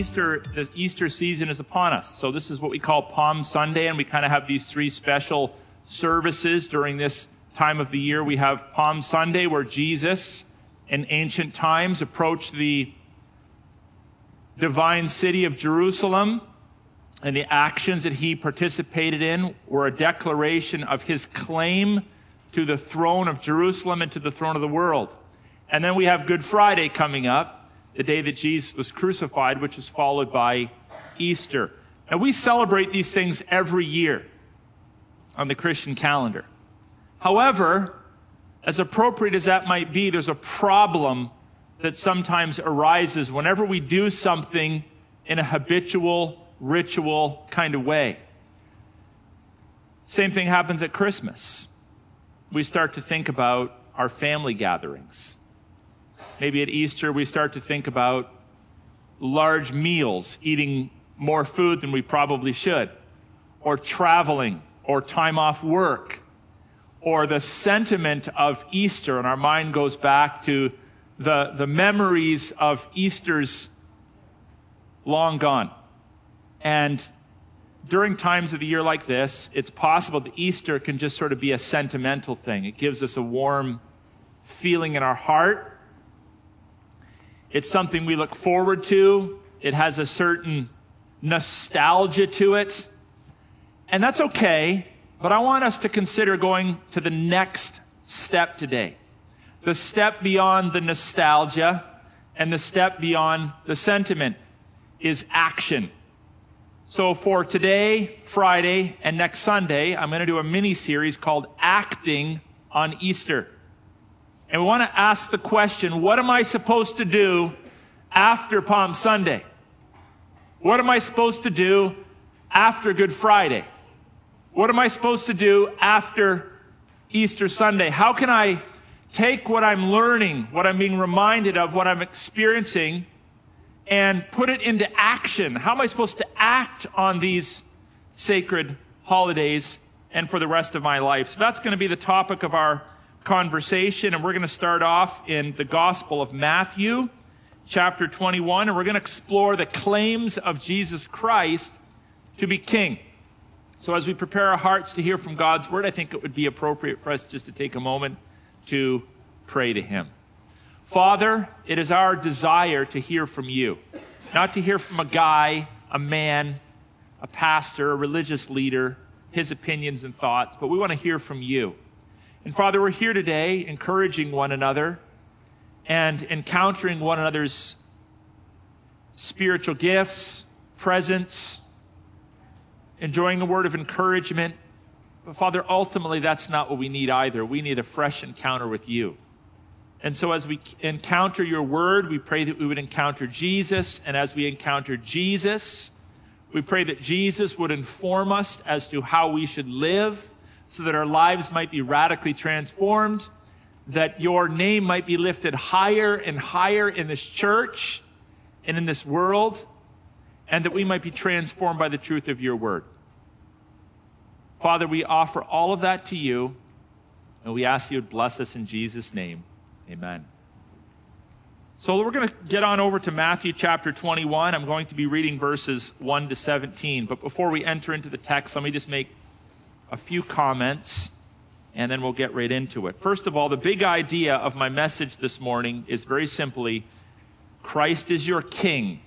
the Easter season is upon us. So this is what we call Palm Sunday, and we kind of have these three special services during this time of the year. We have Palm Sunday, where Jesus, in ancient times, approached the divine city of Jerusalem, and the actions that he participated in were a declaration of his claim to the throne of Jerusalem and to the throne of the world. And then we have Good Friday coming up, the day that Jesus was crucified, which is followed by Easter. And we celebrate these things every year on the Christian calendar. However, as appropriate as that might be, there's a problem that sometimes arises whenever we do something in a habitual, ritual kind of way. Same thing happens at Christmas. We start to think about our family gatherings. Maybe at Easter, we start to think about large meals, eating more food than we probably should, or traveling, or time off work, or the sentiment of Easter, and our mind goes back to the memories of Easter's long gone. And during times of the year like this, it's possible that Easter can just sort of be a sentimental thing. It gives us a warm feeling in our heart. It's something we look forward to. It has a certain nostalgia to it. And that's okay, but I want us to consider going to the next step today. The step beyond the nostalgia and the step beyond the sentiment is action. So for today, Friday, and next Sunday, I'm going to do a mini-series called Acting on Easter. And we want to ask the question, what am I supposed to do after Palm Sunday? What am I supposed to do after Good Friday? What am I supposed to do after Easter Sunday? How can I take what I'm learning, what I'm being reminded of, what I'm experiencing, and put it into action? How am I supposed to act on these sacred holidays and for the rest of my life? So that's going to be the topic of our conversation, and we're going to start off in the Gospel of Matthew, chapter 21, and we're going to explore the claims of Jesus Christ to be King. So as we prepare our hearts to hear from God's Word, I think it would be appropriate for us just to take a moment to pray to Him. Father, it is our desire to hear from you, not to hear from a guy, a man, a pastor, a religious leader, his opinions and thoughts, but we want to hear from you. And Father, we're here today encouraging one another and encountering one another's spiritual gifts, presence, enjoying a word of encouragement. But Father, ultimately, that's not what we need either. We need a fresh encounter with you. And so as we encounter your word, we pray that we would encounter Jesus. And as we encounter Jesus, we pray that Jesus would inform us as to how we should live, so that our lives might be radically transformed, that your name might be lifted higher and higher in this church and in this world, and that we might be transformed by the truth of your word. Father, we offer all of that to you, and we ask you to bless us in Jesus' name. Amen. So we're going to get on over to Matthew chapter 21. I'm going to be reading verses 1 to 17. But before we enter into the text, let me just make a few comments, and then we'll get right into it. First of all, the big idea of my message this morning is very simply, Christ is your King.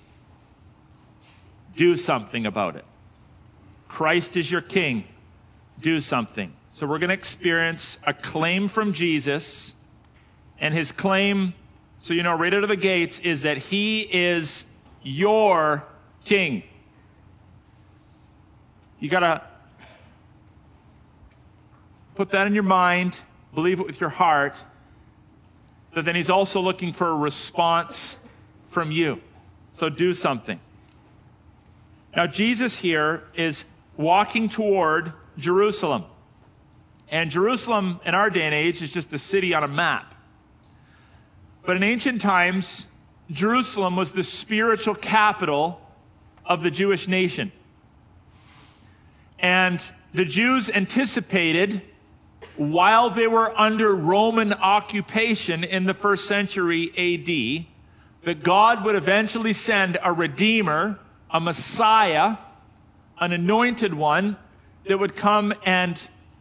Do something about it. Christ is your King. Do something. So we're going to experience a claim from Jesus, and his claim, so you know right out of the gates, is that he is your King. You got to put that in your mind, believe it with your heart, but then he's also looking for a response from you. So do something. Now, Jesus here is walking toward Jerusalem. And Jerusalem in our day and age is just a city on a map. But in ancient times, Jerusalem was the spiritual capital of the Jewish nation. And the Jews anticipated, while they were under Roman occupation in the 1st century AD, that God would eventually send a Redeemer, a Messiah, an anointed one that would come and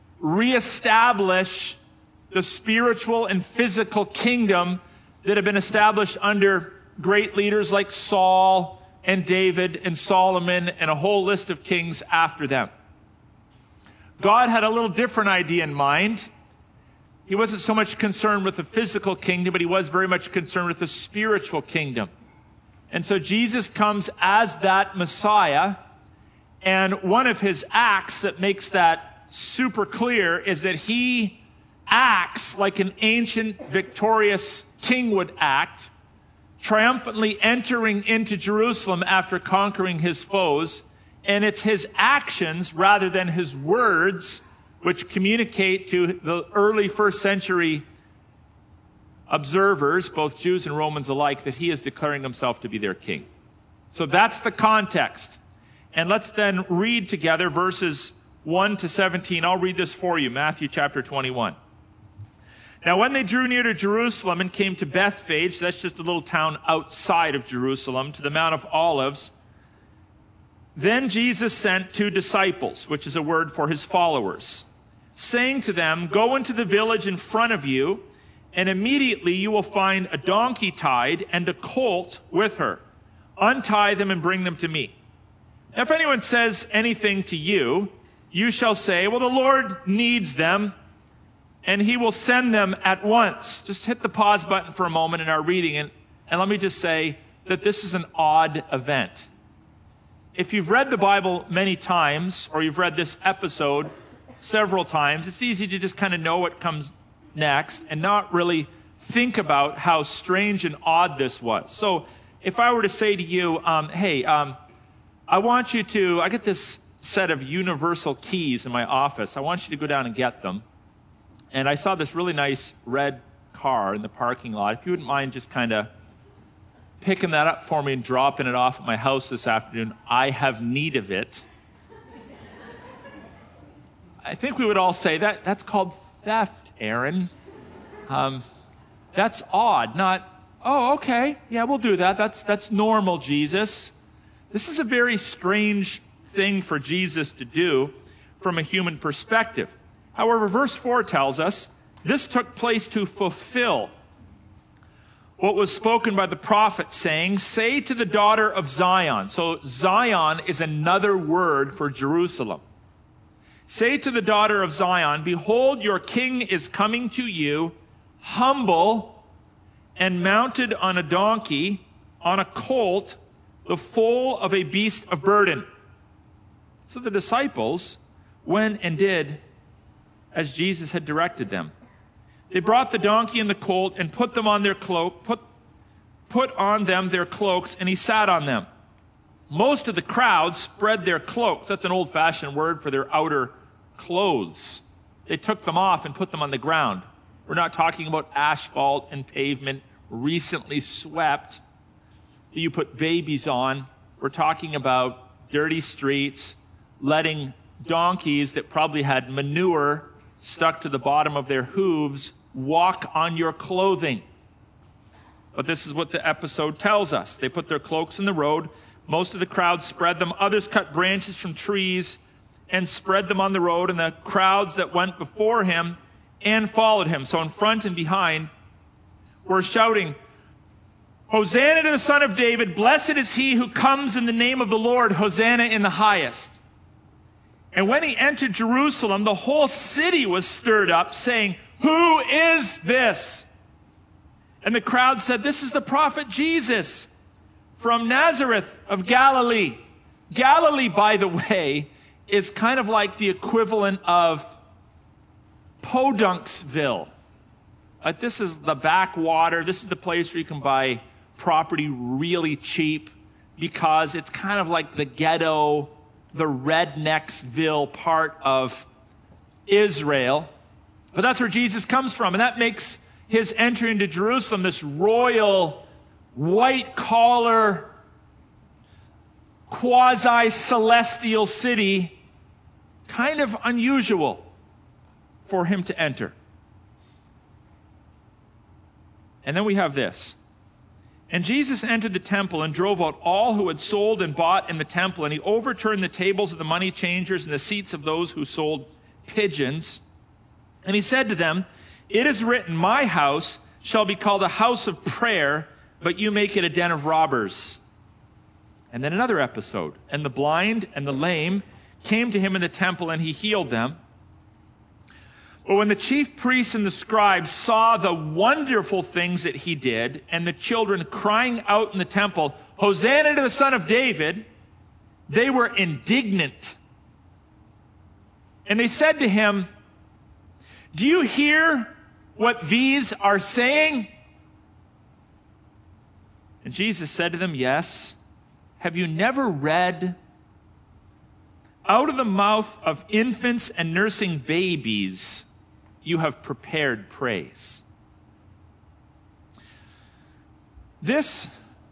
reestablish the spiritual and physical kingdom that had been established under great leaders like Saul and David and Solomon and a whole list of kings after them. God had a little different idea in mind. He wasn't so much concerned with the physical kingdom, but he was very much concerned with the spiritual kingdom. And so Jesus comes as that Messiah, and one of his acts that makes that super clear is that he acts like an ancient victorious king would act, triumphantly entering into Jerusalem after conquering his foes. And it's his actions rather than his words which communicate to the early first century observers, both Jews and Romans alike, that he is declaring himself to be their king. So that's the context. And let's then read together verses 1 to 17. I'll read this for you, Matthew chapter 21. Now when they drew near to Jerusalem and came to Bethphage, that's just a little town outside of Jerusalem, to the Mount of Olives, then Jesus sent 2 disciples, which is a word for his followers, saying to them, "Go into the village in front of you, and immediately you will find a donkey tied and a colt with her. Untie them and bring them to me. Now, if anyone says anything to you, you shall say, 'Well, the Lord needs them, and he will send them at once.'" Just hit the pause button for a moment in our reading, and let me just say that this is an odd event. If you've read the Bible many times, or you've read this episode several times, it's easy to just kind of know what comes next and not really think about how strange and odd this was. So if I were to say to you, I want you to, I get this set of universal keys in my office. I want you to go down and get them. And I saw this really nice red car in the parking lot. If you wouldn't mind just kind of picking that up for me and dropping it off at my house this afternoon, I have need of it. I think we would all say that's called theft, Aaron. That's odd, not, oh, okay, yeah, we'll do that. That's normal, Jesus. This is a very strange thing for Jesus to do from a human perspective. However, verse 4 tells us this took place to fulfill what was spoken by the prophet, saying, "Say to the daughter of Zion." So Zion is another word for Jerusalem. "Say to the daughter of Zion, behold, your king is coming to you, humble and mounted on a donkey, on a colt, the foal of a beast of burden." So the disciples went and did as Jesus had directed them. They brought the donkey and the colt and put them on their put on them their cloaks, and he sat on them. Most of the crowd spread their cloaks. That's an old-fashioned word for their outer clothes. They took them off and put them on the ground. We're not talking about asphalt and pavement recently swept that you put babies on. We're talking about dirty streets, letting donkeys that probably had manure stuck to the bottom of their hooves walk on your clothing. But this is what the episode tells us. They put their cloaks in the road. Most of the crowd spread them. Others cut branches from trees and spread them on the road, and the crowds that went before him and followed him, so in front and behind, were shouting, "Hosanna to the Son of David, blessed is he who comes in the name of the Lord, Hosanna in the highest." And when he entered Jerusalem, the whole city was stirred up, saying, "Who is this?" And the crowd said, "This is the prophet Jesus from Nazareth of Galilee." Galilee, by the way, is kind of like the equivalent of Podunksville. This is the backwater. This is the place where you can buy property really cheap because it's kind of like the ghetto, the Rednecksville part of Israel. But that's where Jesus comes from, and that makes his entry into Jerusalem, this royal, white-collar, quasi-celestial city, kind of unusual for him to enter. And then we have this. And Jesus entered the temple and drove out all who had sold and bought in the temple, and he overturned the tables of the money changers and the seats of those who sold pigeons. And he said to them, "It is written, my house shall be called a house of prayer, but you make it a den of robbers." And then another episode. And the blind and the lame came to him in the temple, and he healed them. But when the chief priests and the scribes saw the wonderful things that he did, and the children crying out in the temple, "Hosanna to the Son of David," they were indignant. And they said to him, "Do you hear what these are saying?" And Jesus said to them, "Yes. Have you never read, 'Out of the mouth of infants and nursing babies, you have prepared praise'?" This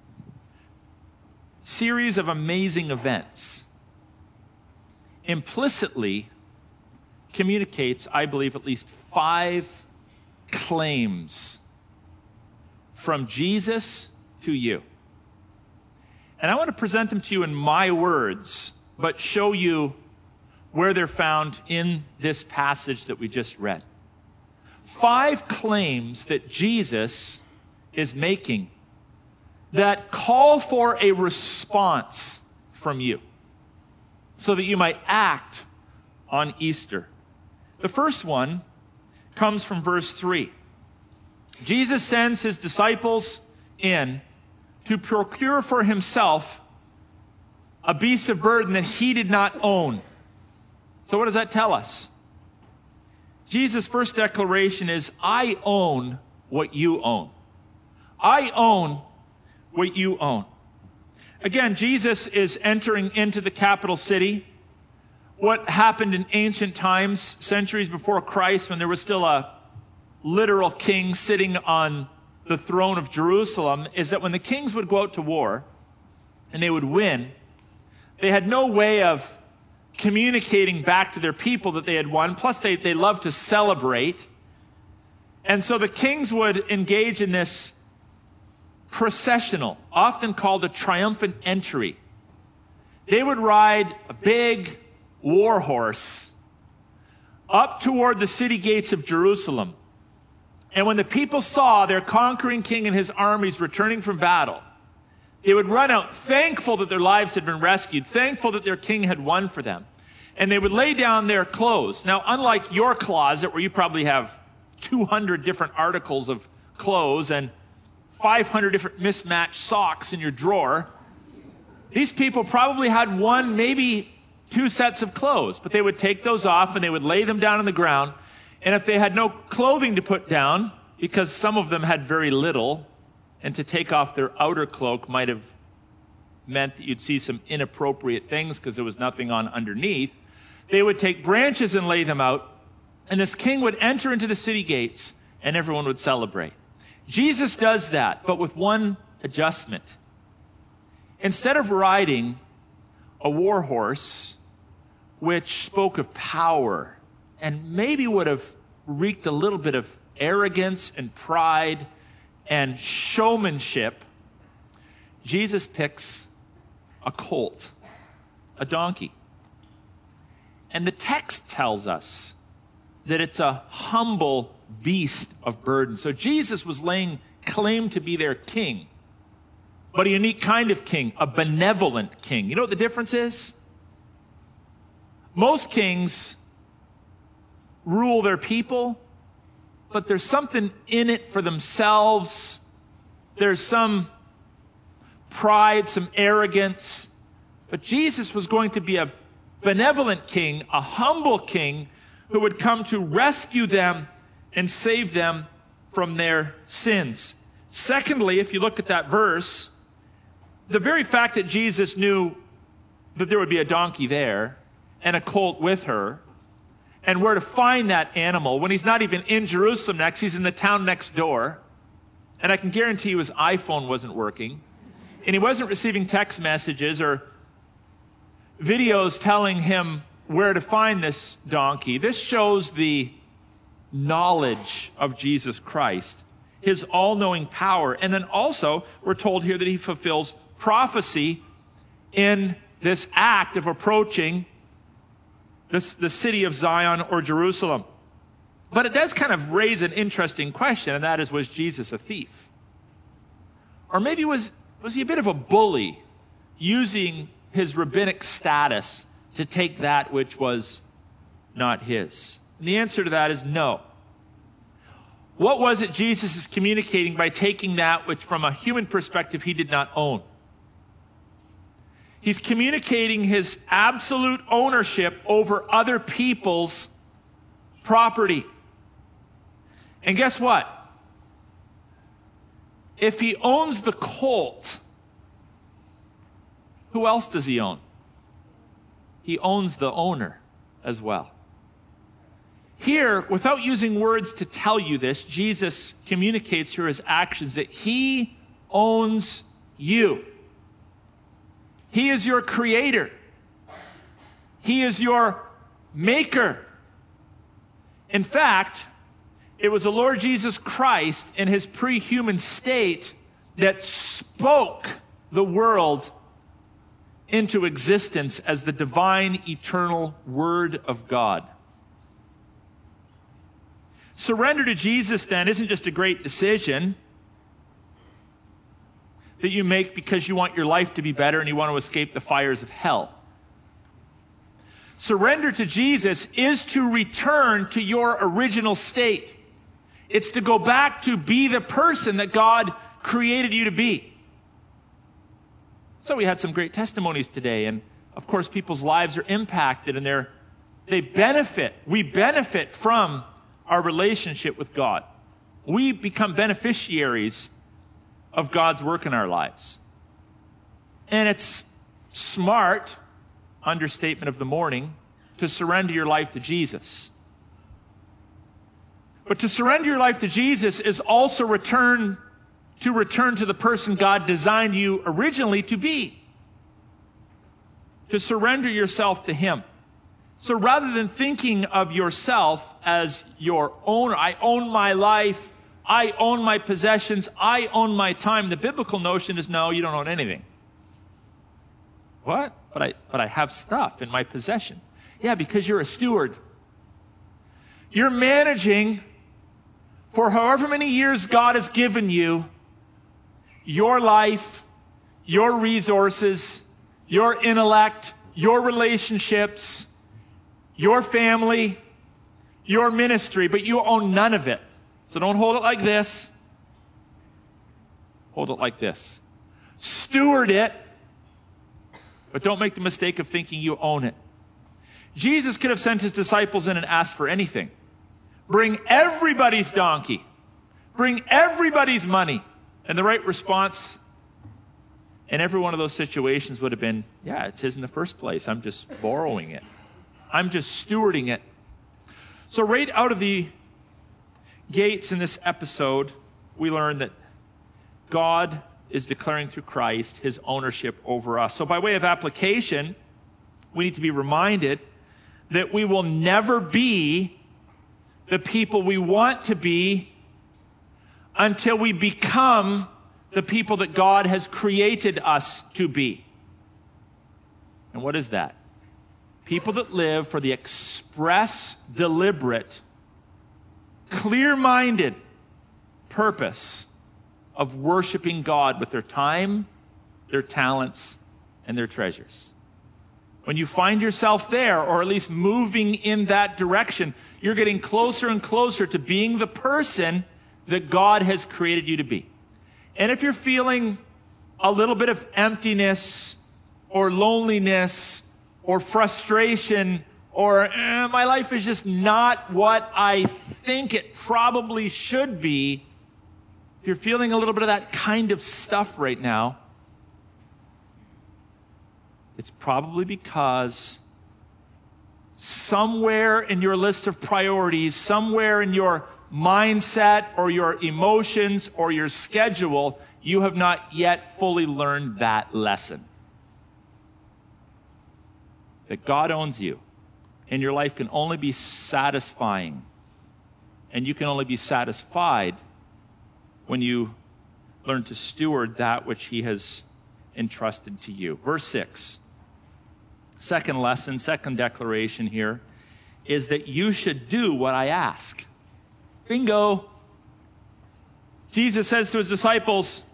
series of amazing events implicitly communicates, I believe, at least 5 claims from Jesus to you. And I want to present them to you in my words, but show you where they're found in this passage that we just read. 5 claims that Jesus is making that call for a response from you so that you might act on Easter. The first one comes from verse 3. Jesus sends his disciples in to procure for himself a beast of burden that he did not own. So what does that tell us? Jesus' first declaration is, "I own what you own." I own what you own. Again, Jesus is entering into the capital city. What happened in ancient times, centuries before Christ, when there was still a literal king sitting on the throne of Jerusalem, is that when the kings would go out to war and they would win, they had no way of communicating back to their people that they had won. Plus, they loved to celebrate. And so the kings would engage in this processional, often called a triumphant entry. They would ride a big war horse up toward the city gates of Jerusalem. And when the people saw their conquering king and his armies returning from battle, they would run out thankful that their lives had been rescued, thankful that their king had won for them. And they would lay down their clothes. Now, unlike your closet, where you probably have 200 different articles of clothes and 500 different mismatched socks in your drawer, these people probably had 1, maybe 2 sets of clothes. But they would take those off and they would lay them down on the ground. And if they had no clothing to put down, because some of them had very little, and to take off their outer cloak might have meant that you'd see some inappropriate things because there was nothing on underneath, they would take branches and lay them out, and this king would enter into the city gates, and everyone would celebrate. Jesus does that, but with one adjustment. Instead of riding a war horse, which spoke of power and maybe would have wreaked a little bit of arrogance and pride and showmanship, Jesus picks a colt, a donkey. And the text tells us that it's a humble beast of burden. So Jesus was laying claim to be their king, but a unique kind of king, a benevolent king. You know what the difference is? Most kings rule their people, but there's something in it for themselves. There's some pride, some arrogance. But Jesus was going to be a benevolent king, a humble king who would come to rescue them and save them from their sins. Secondly, if you look at that verse, the very fact that Jesus knew that there would be a donkey there and a colt with her, and where to find that animal when he's not even in Jerusalem next, he's in the town next door. And I can guarantee you his iPhone wasn't working. And he wasn't receiving text messages or videos telling him where to find this donkey. This shows the knowledge of Jesus Christ. his all-knowing power. And then also, we're told here that he fulfills prophecy in this act of approaching the city of Zion or Jerusalem. But it does kind of raise an interesting question, and that is, was Jesus a thief? Or maybe was he a bit of a bully, using his rabbinic status to take that which was not his? And the answer to that is no. What was it Jesus is communicating by taking that which from a human perspective he did not own? He's communicating his absolute ownership over other people's property. And guess what? If he owns the colt, who else does he own? He owns the owner as well. Here, without using words to tell you this, Jesus communicates through his actions that he owns you. He is your creator. He is your maker. In fact, it was the Lord Jesus Christ in his pre-human state that spoke the world into existence as the divine, eternal Word of God. Surrender to Jesus, then, isn't just a great decision that you make because you want your life to be better and you want to escape the fires of hell. Surrender to Jesus is to return to your original state. It's to go back to be the person that God created you to be. So we had some great testimonies today, and of course people's lives are impacted and we benefit from our relationship with God. We become beneficiaries of God's work in our lives. And it's smart, understatement of the morning, to surrender your life to Jesus. But to surrender your life to Jesus is also return to the person God designed you originally to be. To surrender yourself to him. So rather than thinking of yourself as your owner, I own my life, I own my possessions, I own my time, the biblical notion is, no, you don't own anything. What? But I have stuff in my possession. Yeah, because you're a steward. You're managing, for however many years God has given you, your life, your resources, your intellect, your relationships, your family, your ministry, but you own none of it. So don't hold it like this. Hold it like this. Steward it, but don't make the mistake of thinking you own it. Jesus could have sent his disciples in and asked for anything. Bring everybody's donkey. Bring everybody's money. And the right response in every one of those situations would have been, yeah, it's his in the first place. I'm just borrowing it. I'm just stewarding it. So right out of the gates in this episode, we learn that God is declaring through Christ his ownership over us. So by way of application, we need to be reminded that we will never be the people we want to be until we become the people that God has created us to be. And what is that? People that live for the express, deliberate, clear-minded purpose of worshiping God with their time, their talents, and their treasures. When you find yourself there, or at least moving in that direction, you're getting closer and closer to being the person that God has created you to be. And if you're feeling a little bit of emptiness or loneliness or frustration or my life is just not what I think it probably should be, if you're feeling a little bit of that kind of stuff right now, it's probably because somewhere in your list of priorities, somewhere in your mindset or your emotions or your schedule, you have not yet fully learned that lesson. That God owns you, and your life can only be satisfying, and you can only be satisfied when you learn to steward that which he has entrusted to you. Verse 6, second lesson, second declaration here, is that you should do what I ask. Bingo. Jesus says to his disciples,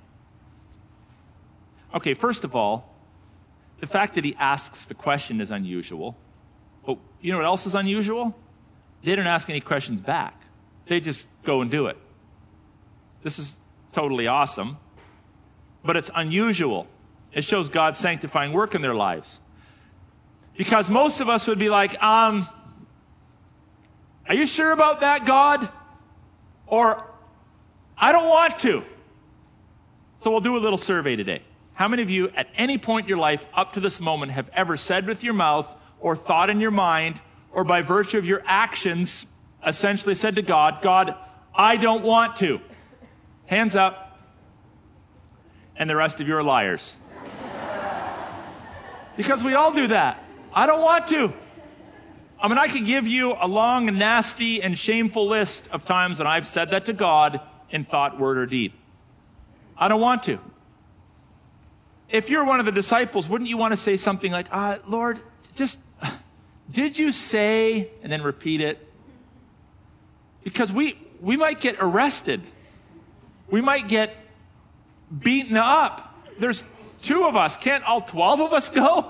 okay, first of all, the fact that he asks the question is unusual. But you know what else is unusual? They don't ask any questions back. They just go and do it. This is totally awesome, but it's unusual. It shows God's sanctifying work in their lives. Because most of us would be like, are you sure about that, God? Or, I don't want to. So we'll do a little survey today. How many of you at any point in your life up to this moment have ever said with your mouth or thought in your mind or by virtue of your actions essentially said to God, God, I don't want to? Hands up. And the rest of you are liars. Because we all do that. I don't want to. I mean, I could give you a long and nasty and shameful list of times when I've said that to God in thought, word, or deed. I don't want to. If you're one of the disciples, wouldn't you want to say something like, Lord, just, did you say, and then repeat it? Because we might get arrested. We might get beaten up. There's 2 of us. Can't all 12 of us go?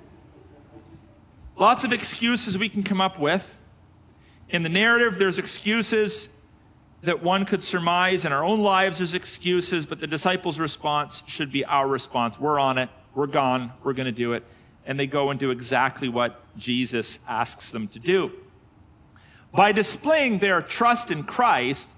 Lots of excuses we can come up with. In the narrative, there's excuses that one could surmise. In our own lives, there's excuses, but the disciples' response should be our response. We're on it. We're gone. We're going to do it. And they go and do exactly what Jesus asks them to do. By displaying their trust in Christ,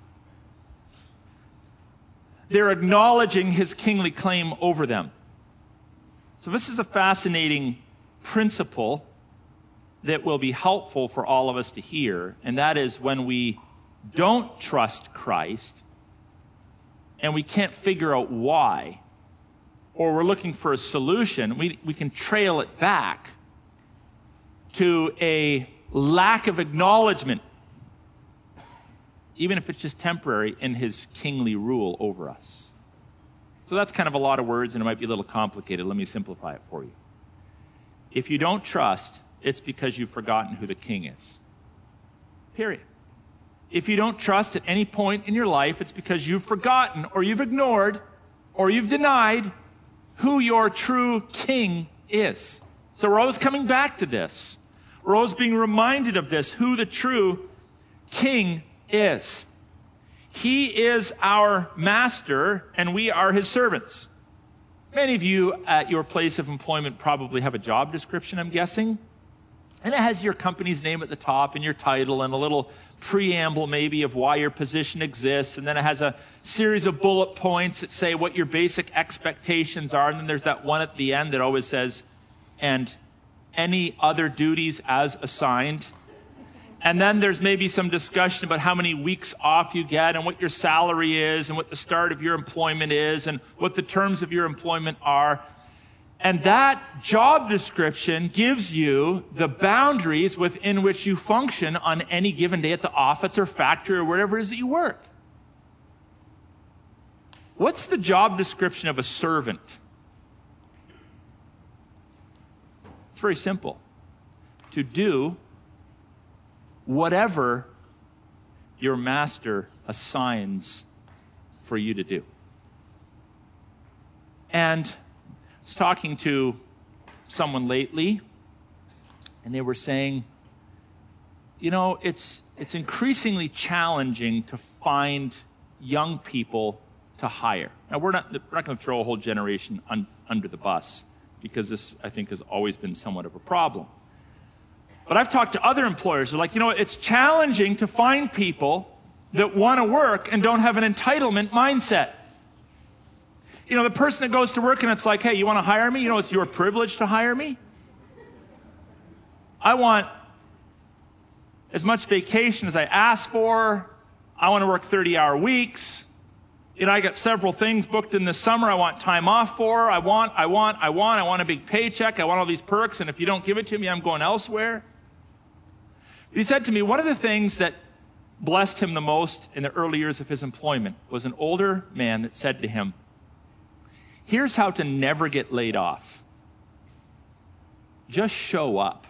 they're acknowledging his kingly claim over them. So this is a fascinating principle that will be helpful for all of us to hear, and that is when we don't trust Christ and we can't figure out why, or we're looking for a solution, we can trail it back to a lack of acknowledgement, even if it's just temporary, in his kingly rule over us. So that's kind of a lot of words, and it might be a little complicated. Let me simplify it for you. If you don't trust, it's because you've forgotten who the king is. Period. If you don't trust at any point in your life, it's because you've forgotten or you've ignored or you've denied who your true king is. So we're always coming back to this. We're always being reminded of this, who the true king is. He is our master and we are his servants. Many of you at your place of employment probably have a job description, I'm guessing. And it has your company's name at the top and your title and a little preamble maybe of why your position exists. And then it has a series of bullet points that say what your basic expectations are. And then there's that one at the end that always says, and any other duties as assigned. And then there's maybe some discussion about how many weeks off you get and what your salary is and what the start of your employment is and what the terms of your employment are. And that job description gives you the boundaries within which you function on any given day at the office or factory or wherever it is that you work. What's the job description of a servant? It's very simple. To do whatever your master assigns for you to do. And I was talking to someone lately, and they were saying, it's increasingly challenging to find young people to hire. Now, we're not going to throw a whole generation under the bus, because this, I think, has always been somewhat of a problem. But I've talked to other employers who are like, it's challenging to find people that want to work and don't have an entitlement mindset. The person that goes to work and it's like, hey, you want to hire me? It's your privilege to hire me. I want as much vacation as I ask for. I want to work 30-hour weeks. I got several things booked in the summer I want time off for. I want a big paycheck. I want all these perks. And if you don't give it to me, I'm going elsewhere. He said to me, one of the things that blessed him the most in the early years of his employment was an older man that said to him, "Here's how to never get laid off. Just show up."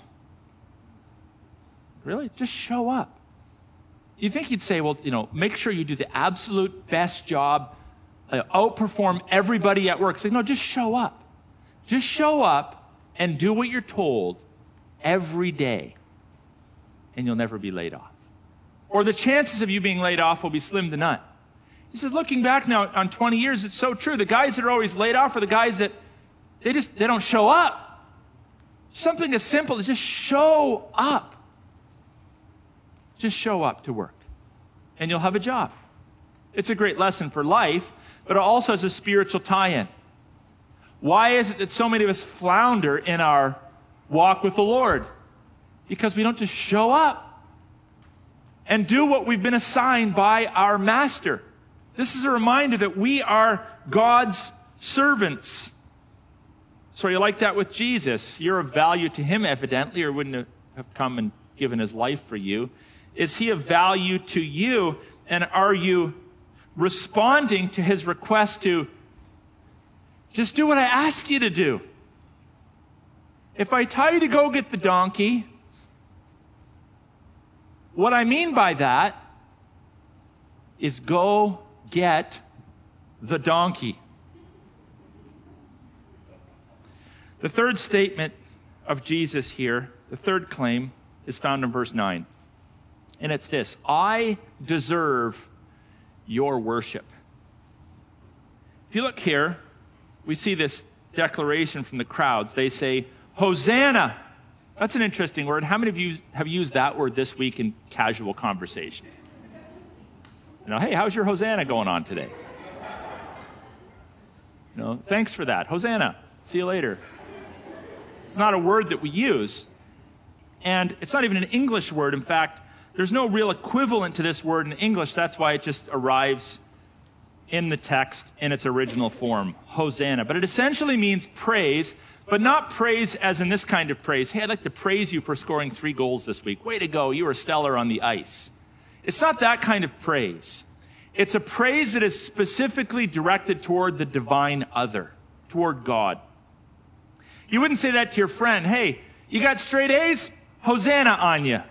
Really? Just show up. You think he'd say, well, make sure you do the absolute best job, outperform everybody at work. Say, no, just show up. Just show up and do what you're told every day, and you'll never be laid off. Or the chances of you being laid off will be slim to none. He says, looking back now on 20 years, it's so true. The guys that are always laid off are the guys that they don't show up. Something as simple as just show up. Just show up to work, and you'll have a job. It's a great lesson for life, but it also has a spiritual tie-in. Why is it that so many of us flounder in our walk with the Lord? Because we don't just show up and do what we've been assigned by our Master. This is a reminder that we are God's servants. So you like that with Jesus? You're of value to him, evidently, or wouldn't have come and given his life for you. Is he of value to you? And are you responding to his request to just do what I ask you to do? If I tell you to go get the donkey, what I mean by that is go get the donkey. The third statement of Jesus here, the third claim, is found in verse 9. And it's this: I deserve your worship. If you look here, we see this declaration from the crowds. They say, Hosanna. That's an interesting word. How many of you have used that word this week in casual conversation? Hey, how's your Hosanna going on today? Thanks for that. Hosanna. See you later. It's not a word that we use. And it's not even an English word. In fact, there's no real equivalent to this word in English. That's why it just arrives in the text in its original form, Hosanna. But it essentially means praise, but not praise as in this kind of praise. Hey, I'd like to praise you for scoring 3 goals this week. Way to go. You were stellar on the ice. It's not that kind of praise. It's a praise that is specifically directed toward the divine other, toward God. You wouldn't say that to your friend. Hey, you got straight A's? Hosanna on you.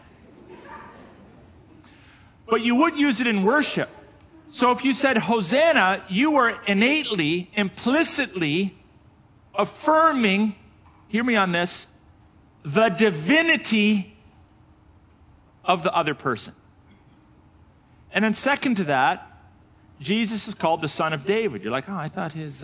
But you would use it in worship. So if you said Hosanna, you were innately, implicitly affirming, hear me on this, the divinity of the other person. And then second to that, Jesus is called the Son of David. You're like, I thought his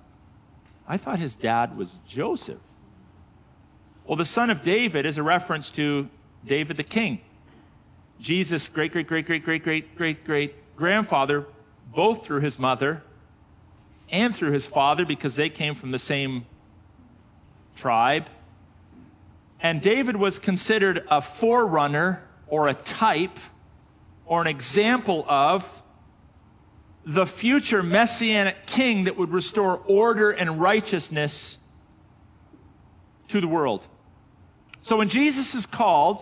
dad was Joseph. Well, the Son of David is a reference to David the king. Jesus' great-great-great-great-great-great-grandfather, both through his mother and through his father, because they came from the same tribe. And David was considered a forerunner or a type or an example of the future messianic king that would restore order and righteousness to the world. So when Jesus is called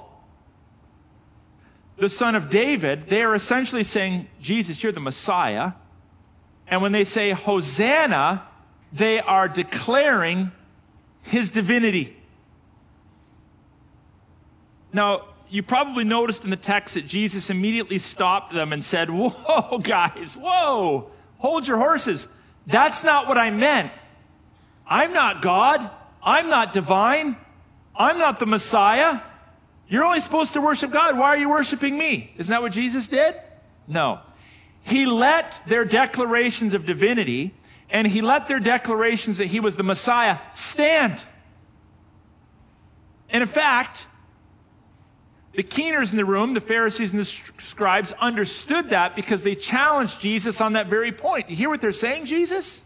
the Son of David, they are essentially saying, Jesus, you're the Messiah. And when they say Hosanna, they are declaring his divinity. Now, you probably noticed in the text that Jesus immediately stopped them and said, whoa, guys, whoa, hold your horses. That's not what I meant. I'm not God. I'm not divine. I'm not the Messiah. You're only supposed to worship God. Why are you worshiping me? Isn't that what Jesus did? No. He let their declarations of divinity and he let their declarations that he was the Messiah stand. And in fact, the keeners in the room, the Pharisees and the scribes, understood that because they challenged Jesus on that very point. You hear what they're saying, Jesus?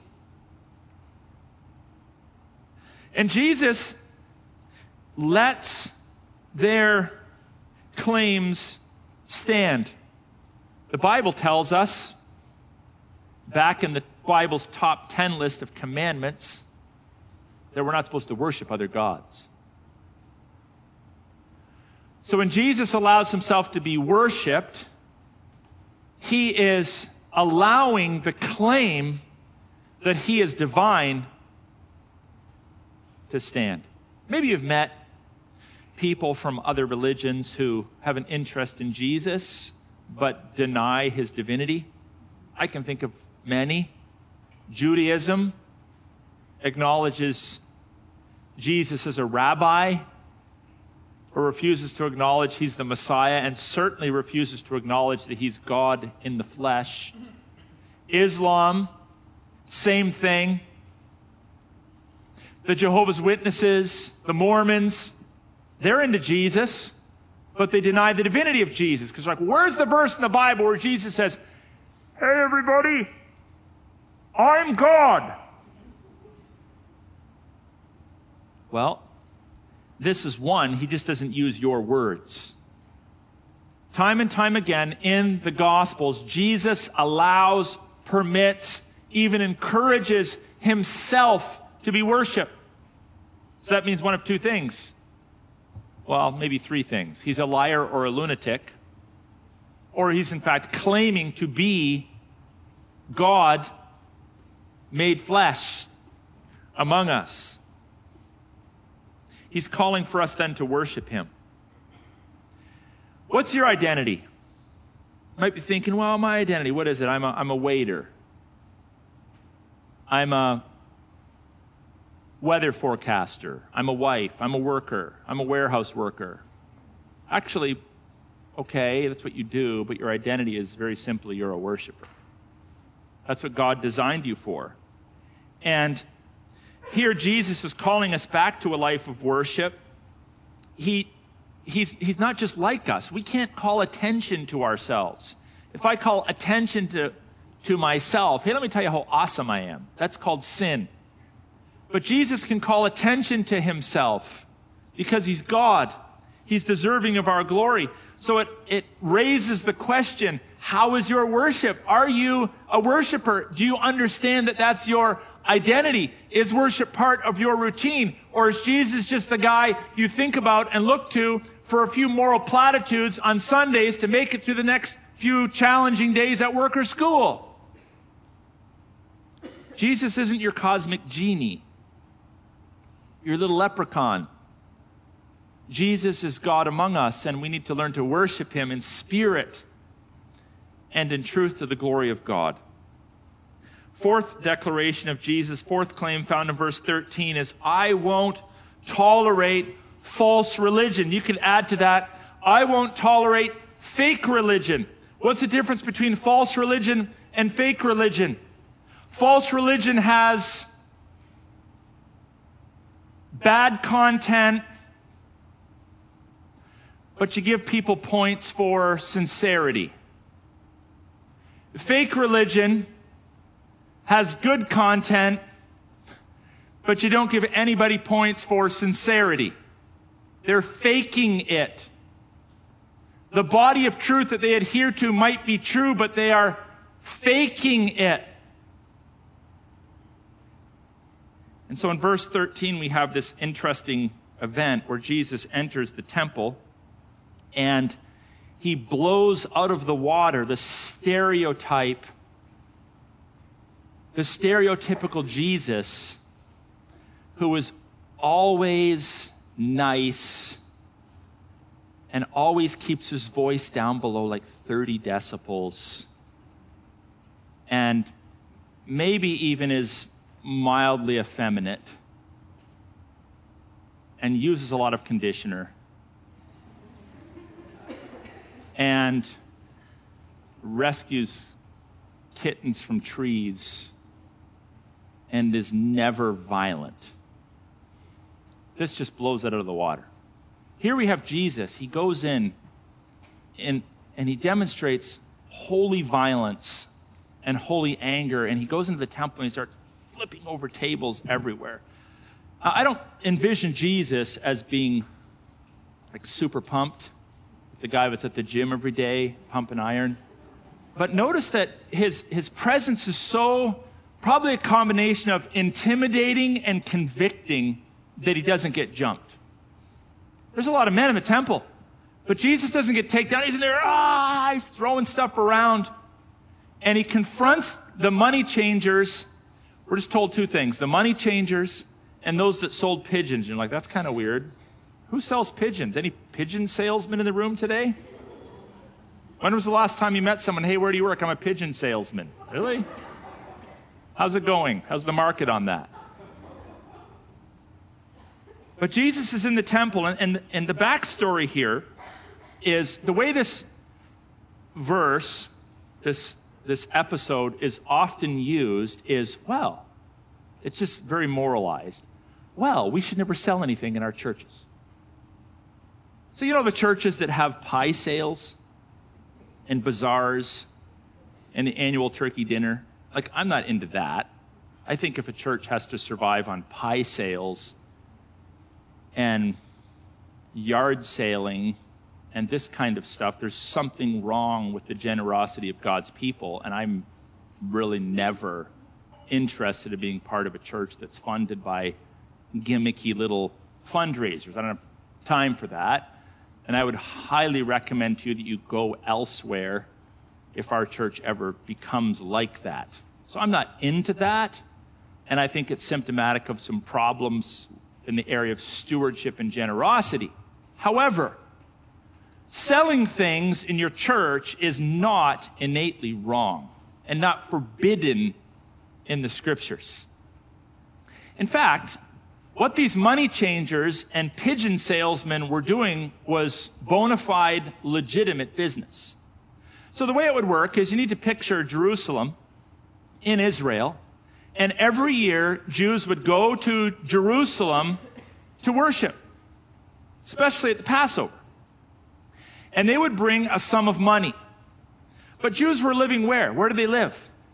And Jesus lets their claims stand. The Bible tells us, back in the Bible's top 10 list of commandments, that we're not supposed to worship other gods. So when Jesus allows himself to be worshipped, he is allowing the claim that he is divine to stand. Maybe you've met people from other religions who have an interest in Jesus but deny his divinity. I can think of many. Judaism acknowledges Jesus as a rabbi, or refuses to acknowledge he's the Messiah, and certainly refuses to acknowledge that he's God in the flesh. Islam, same thing. The Jehovah's Witnesses, the Mormons, they're into Jesus, but they deny the divinity of Jesus. Because like, where's the verse in the Bible where Jesus says, "Hey everybody, I'm God"? Well, this is one. He just doesn't use your words. Time and time again in the Gospels, Jesus allows, permits, even encourages himself to be worshiped. So that means one of two things. Well, maybe three things. He's a liar or a lunatic, or he's in fact claiming to be God made flesh among us. He's calling for us then to worship him. What's your identity? You might be thinking, well, my identity, what is it? I'm a waiter. I'm a weather forecaster. I'm a wife. I'm a worker. I'm a warehouse worker. Actually, okay, that's what you do, but your identity is very simply you're a worshiper. That's what God designed you for. And here Jesus is calling us back to a life of worship. He's not just like us. We can't call attention to ourselves. If I call attention to myself, hey, let me tell you how awesome I am. That's called sin. But Jesus can call attention to himself because he's God. He's deserving of our glory. So it raises the question, how is your worship? Are you a worshiper? Do you understand that that's your identity? Is worship part of your routine? Or is Jesus just the guy you think about and look to for a few moral platitudes on Sundays to make it through the next few challenging days at work or school? Jesus isn't your cosmic genie, your little leprechaun. Jesus is God among us, and we need to learn to worship him in spirit and in truth to the glory of God. Fourth declaration of Jesus, fourth claim found in verse 13 is, I won't tolerate false religion. You can add to that, I won't tolerate fake religion. What's the difference between false religion and fake religion? False religion has bad content, but you give people points for sincerity. Fake religion has good content, but you don't give anybody points for sincerity. They're faking it. The body of truth that they adhere to might be true, but they are faking it. And so in verse 13, we have this interesting event where Jesus enters the temple and he blows out of the water the stereotypical Jesus who is always nice and always keeps his voice down below like 30 decibels and maybe even is mildly effeminate and uses a lot of conditioner and rescues kittens from trees and is never violent. This just blows it out of the water. Here we have Jesus. He goes in and he demonstrates holy violence and holy anger, and he goes into the temple and he starts flipping over tables everywhere. I don't envision Jesus as being like super pumped, the guy that's at the gym every day, pumping iron. But notice that his presence is so, probably a combination of intimidating and convicting that he doesn't get jumped. There's a lot of men in the temple, but Jesus doesn't get taken down. He's in there, he's throwing stuff around. and he confronts the money changers. We're just told two things: the money changers and those that sold pigeons. You're like, that's kind of weird. Who sells pigeons? Any pigeon salesmen in the room today? When was the last time you met someone? Hey, where do you work? I'm a pigeon salesman. Really? How's it going? How's the market on that? But Jesus is in the temple, and the backstory here is the way this verse, this episode is often used is, well, it's just very moralized. Well, we should never sell anything in our churches. So you know the churches that have pie sales and bazaars and the annual turkey dinner? Like, I'm not into that. I think if a church has to survive on pie sales and yard sailing and this kind of stuff, there's something wrong with the generosity of God's people, and I'm really never interested in being part of a church that's funded by gimmicky little fundraisers. I don't have time for that, and I would highly recommend to you that you go elsewhere if our church ever becomes like that. So I'm not into that, and I think it's symptomatic of some problems in the area of stewardship and generosity. However, selling things in your church is not innately wrong and not forbidden in the scriptures. In fact, what these money changers and pigeon salesmen were doing was bona fide, legitimate business. So the way it would work is you need to picture Jerusalem in Israel, and every year Jews would go to Jerusalem to worship, especially at the Passover. And they would bring a sum of money. But Jews were living where? Where do they live?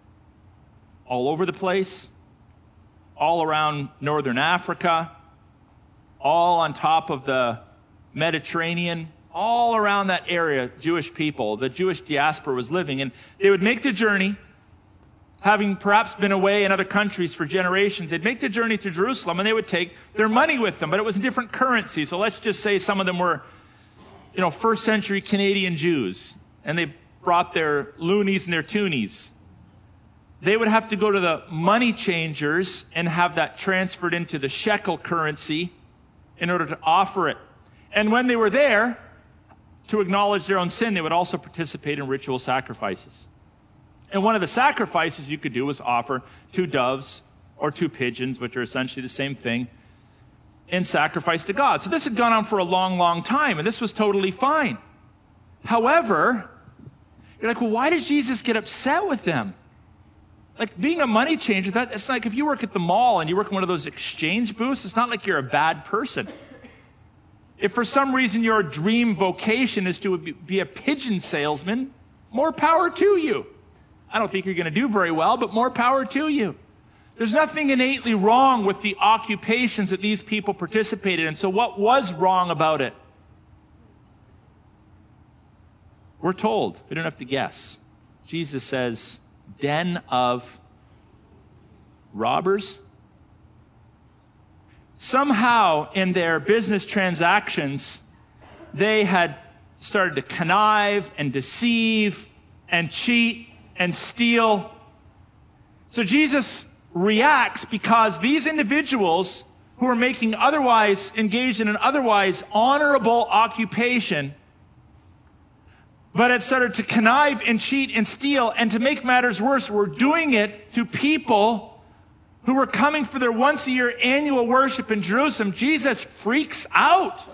All over the place, all around northern Africa, all on top of the Mediterranean, all around that area, Jewish people, the Jewish diaspora was living. And they would make the journey, having perhaps been away in other countries for generations. They'd make the journey to Jerusalem, and they would take their money with them, but it was in different currency. So let's just say some of them were, first century Canadian Jews, and they brought their loonies and their toonies. They would have to go to the money changers and have that transferred into the shekel currency in order to offer it. And when they were there, to acknowledge their own sin, they would also participate in ritual sacrifices. And one of the sacrifices you could do was offer 2 doves or 2 pigeons, which are essentially the same thing, in sacrifice to God. So this had gone on for a long, long time, and this was totally fine. However, you're like, well, why did Jesus get upset with them? Like, being a money changer, it's like if you work at the mall and you work in one of those exchange booths, it's not like you're a bad person. If for some reason your dream vocation is to be a pigeon salesman, more power to you. I don't think you're going to do very well, but more power to you. There's nothing innately wrong with the occupations that these people participated in. So what was wrong about it? We're told. We don't have to guess. Jesus says, den of robbers. Somehow in their business transactions, they had started to connive and deceive and cheat and steal. So Jesus reacts because these individuals who are engaged in an otherwise honorable occupation, but had started to connive and cheat and steal, and to make matters worse, were doing it to people who were coming for their once-a-year annual worship in Jerusalem. Jesus freaks out.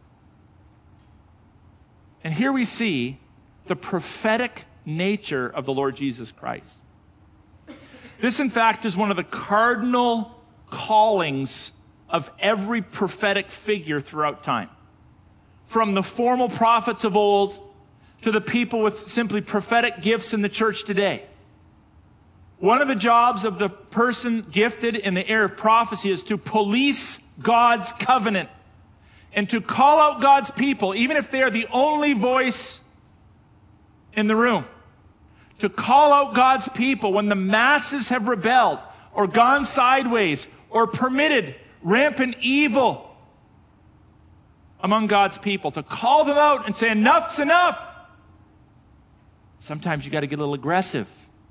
And here we see the prophetic nature of the Lord Jesus Christ. This, in fact, is one of the cardinal callings of every prophetic figure throughout time. From the formal prophets of old to the people with simply prophetic gifts in the church today. One of the jobs of the person gifted in the area of prophecy is to police God's covenant and to call out God's people, even if they are the only voice in the room. To call out God's people when the masses have rebelled or gone sideways or permitted rampant evil among God's people. To call them out and say, enough's enough. Sometimes you got to get a little aggressive.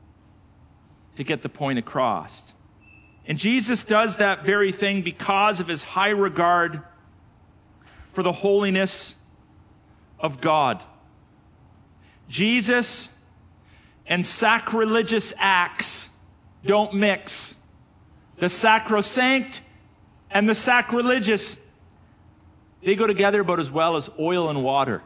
to get the point across. And Jesus does that very thing because of his high regard for the holiness of God. Jesus and sacrilegious acts don't mix. The sacrosanct and the sacrilegious, they go together about as well as oil and water.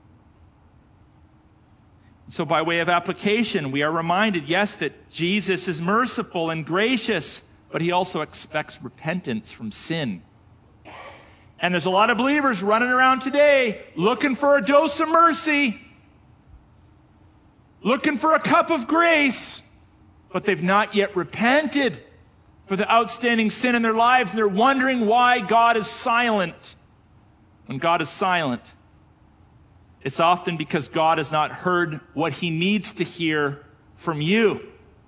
So by way of application, we are reminded, yes, that Jesus is merciful and gracious, but he also expects repentance from sin. And there's a lot of believers running around today looking for a dose of mercy, looking for a cup of grace, but they've not yet repented for the outstanding sin in their lives, and they're wondering why God is silent. When God is silent, it's often because God has not heard what he needs to hear from you.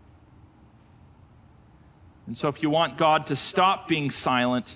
And so if you want God to stop being silent,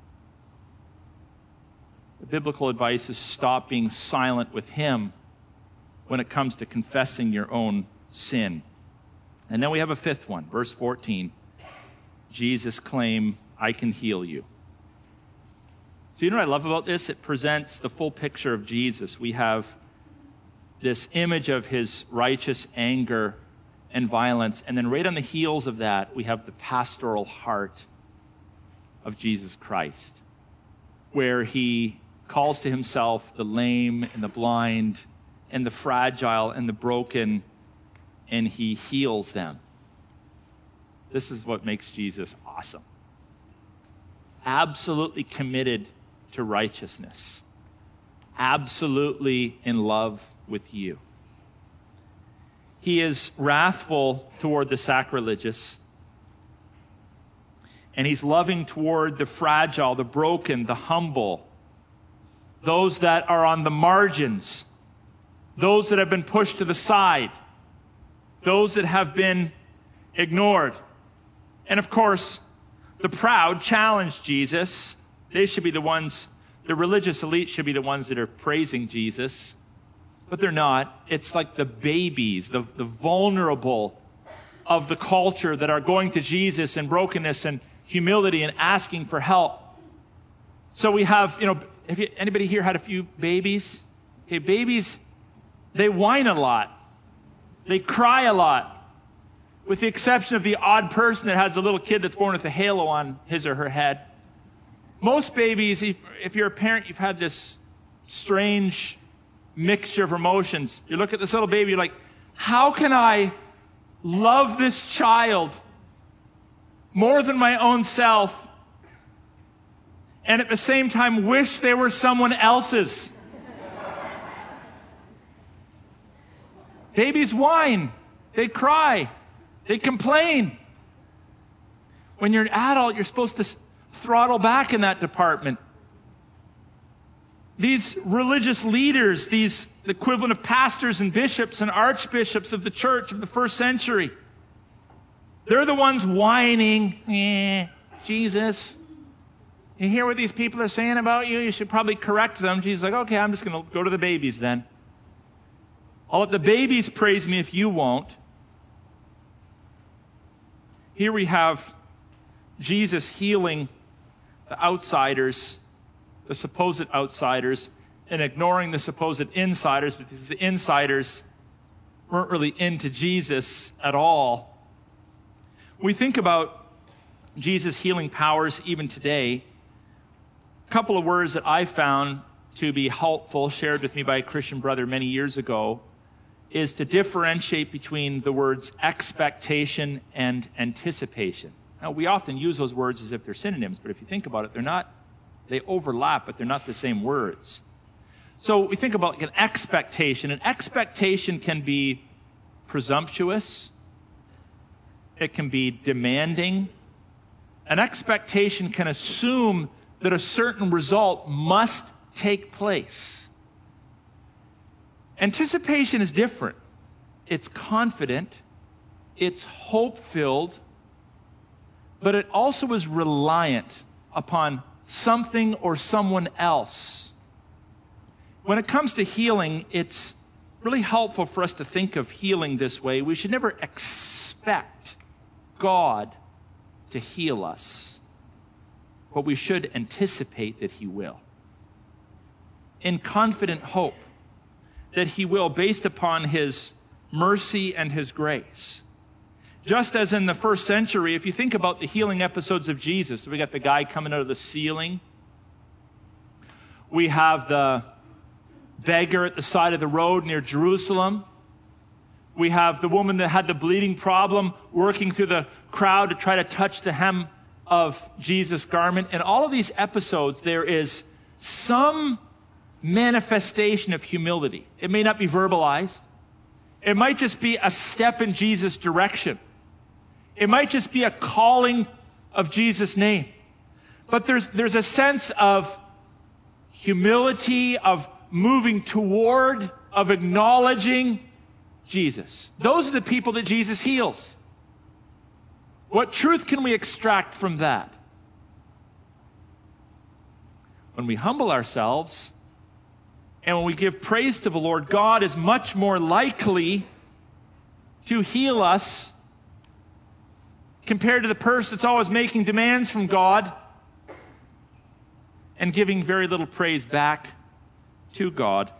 the biblical advice is stop being silent with him when it comes to confessing your own sin. And then we have a fifth one, verse 14. Jesus claimed, I can heal you. So you know what I love about this? It presents the full picture of Jesus. We have this image of his righteous anger and violence, and then right on the heels of that, we have the pastoral heart of Jesus Christ, where he calls to himself the lame and the blind and the fragile and the broken, and he heals them. This is what makes Jesus awesome. Absolutely committed to righteousness. Absolutely in love with you. He is wrathful toward the sacrilegious, and he's loving toward the fragile, the broken, the humble, those that are on the margins, those that have been pushed to the side, those that have been ignored. And of course, the proud challenge Jesus. They should be the ones, the religious elite should be the ones that are praising Jesus. But they're not. It's like the babies, the vulnerable of the culture that are going to Jesus in brokenness and humility and asking for help. So we have, anybody here had a few babies? Okay, babies, they whine a lot. They cry a lot. With the exception of the odd person that has a little kid that's born with a halo on his or her head. Most babies, if you're a parent, you've had this strange mixture of emotions. You look at this little baby, you're like, how can I love this child more than my own self and at the same time wish they were someone else's? Babies whine. They cry. They complain. When you're an adult, you're supposed to throttle back in that department. These religious leaders, these equivalent of pastors and bishops and archbishops of the church of the first century, they're the ones whining, Jesus, you hear what these people are saying about you? You should probably correct them. Jesus is like, okay, I'm just going to go to the babies then. I'll let the babies praise me if you won't. Here we have Jesus healing the outsiders, the supposed outsiders, and ignoring the supposed insiders because the insiders weren't really into Jesus at all. We think about Jesus' healing powers even today. A couple of words that I found to be helpful, shared with me by a Christian brother many years ago, is to differentiate between the words expectation and anticipation. Now, we often use those words as if they're synonyms, but if you think about it, they're not. They overlap, but they're not the same words. So we think about an expectation. An expectation can be presumptuous. It can be demanding. An expectation can assume that a certain result must take place. Anticipation is different. It's confident. It's hope-filled. But it also is reliant upon something or someone else. When it comes to healing, it's really helpful for us to think of healing this way. We should never expect God to heal us, but we should anticipate that he will. In confident hope that he will, based upon his mercy and his grace. Just as in the first century, if you think about the healing episodes of Jesus, we got the guy coming out of the ceiling. We have the beggar at the side of the road near Jerusalem. We have the woman that had the bleeding problem working through the crowd to try to touch the hem of Jesus' garment. In all of these episodes, there is some manifestation of humility. It may not be verbalized. It might just be a step in Jesus' direction. It might just be a calling of Jesus' name. But there's a sense of humility, of moving toward, of acknowledging Jesus. Those are the people that Jesus heals. What truth can we extract from that? When we humble ourselves and when we give praise to the Lord, God is much more likely to heal us compared to the person that's always making demands from God and giving very little praise back to God.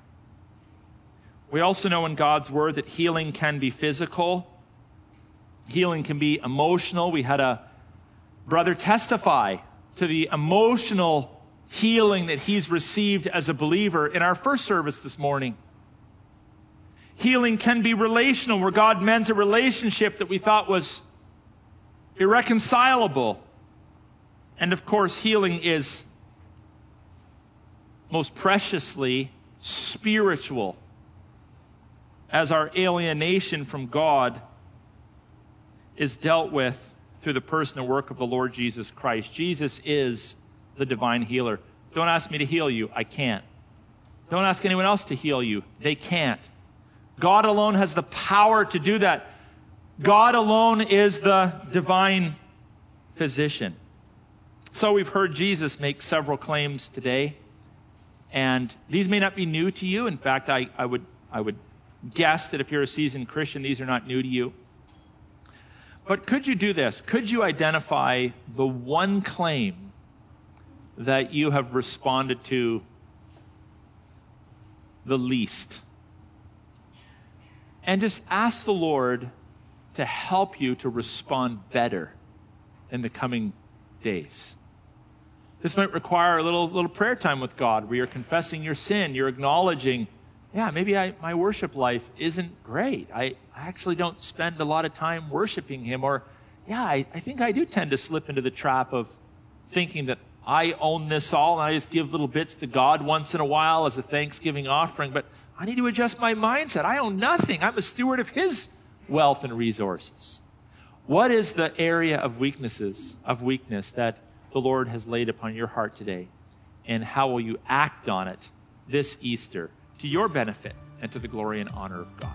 We also know in God's word that healing can be physical. Healing can be emotional. We had a brother testify to the emotional healing that he's received as a believer in our first service this morning. Healing can be relational, where God mends a relationship that we thought was irreconcilable. And of course, healing is most preciously spiritual, as our alienation from God is dealt with through the person and work of the Lord Jesus Christ. Jesus is the divine healer. Don't ask me to heal you. I can't. Don't ask anyone else to heal you. They can't. God alone has the power to do that. God alone is the divine physician. So we've heard Jesus make several claims today, and these may not be new to you. In fact, I would guess that if you're a seasoned Christian, these are not new to you. But could you do this? Could you identify the one claim that you have responded to the least? And just ask the Lord to help you to respond better in the coming days. This might require a little prayer time with God, where you're confessing your sin, you're acknowledging, yeah, maybe my worship life isn't great. I actually don't spend a lot of time worshiping him. Or, yeah, I think I do tend to slip into the trap of thinking that I own this all and I just give little bits to God once in a while as a Thanksgiving offering. But I need to adjust my mindset. I own nothing. I'm a steward of his wealth and resources. What is the area of weakness that the Lord has laid upon your heart today? And how will you act on it this Easter to your benefit and to the glory and honor of God?